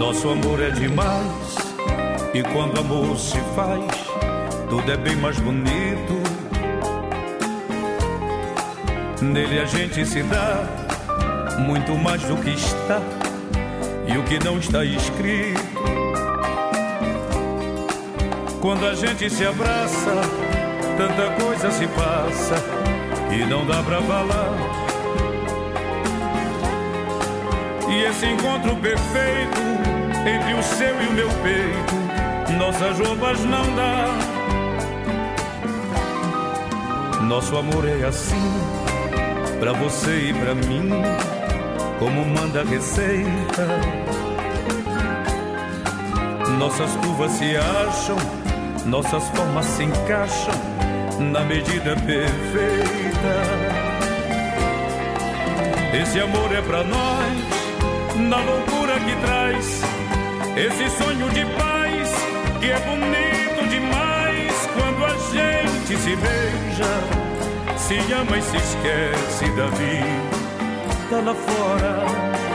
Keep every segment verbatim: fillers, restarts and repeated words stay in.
Nosso amor é demais, e quando amor se faz, tudo é bem mais bonito. Nele a gente se dá muito mais do que está e o que não está escrito. Quando a gente se abraça, tanta coisa se passa e não dá pra falar. E esse encontro perfeito entre o seu e o meu peito, nossas roupas não dá. Nosso amor é assim, pra você e pra mim, como manda a receita. Nossas curvas se acham, nossas formas se encaixam na medida perfeita. Esse amor é pra nós, na loucura que traz esse sonho de paz, que é bonito demais. Quando a gente se beija, se ama e se esquece da vida lá fora.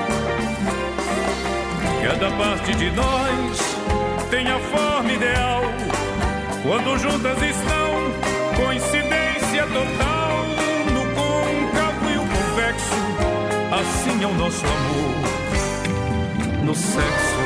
Cada parte de nós tem a forma ideal, quando juntas estão, coincidência total. No côncavo e o convexo, assim é o nosso amor no sexo.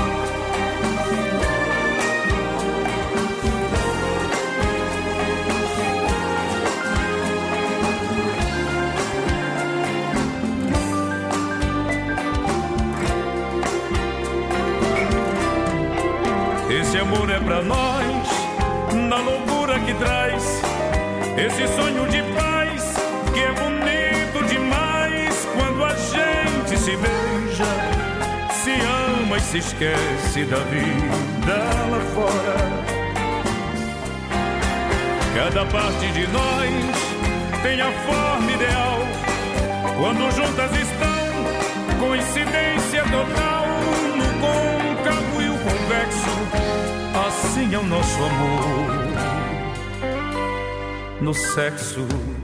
Esse amor é pra nós, na loucura que traz esse sonho de paz, que é bonito demais. Quando a gente se beija, se ama e se esquece da vida lá fora. Cada parte de nós tem a forma ideal, quando juntas estão, coincidência total. No côncavo e o convexo, assim é o nosso amor no sexo.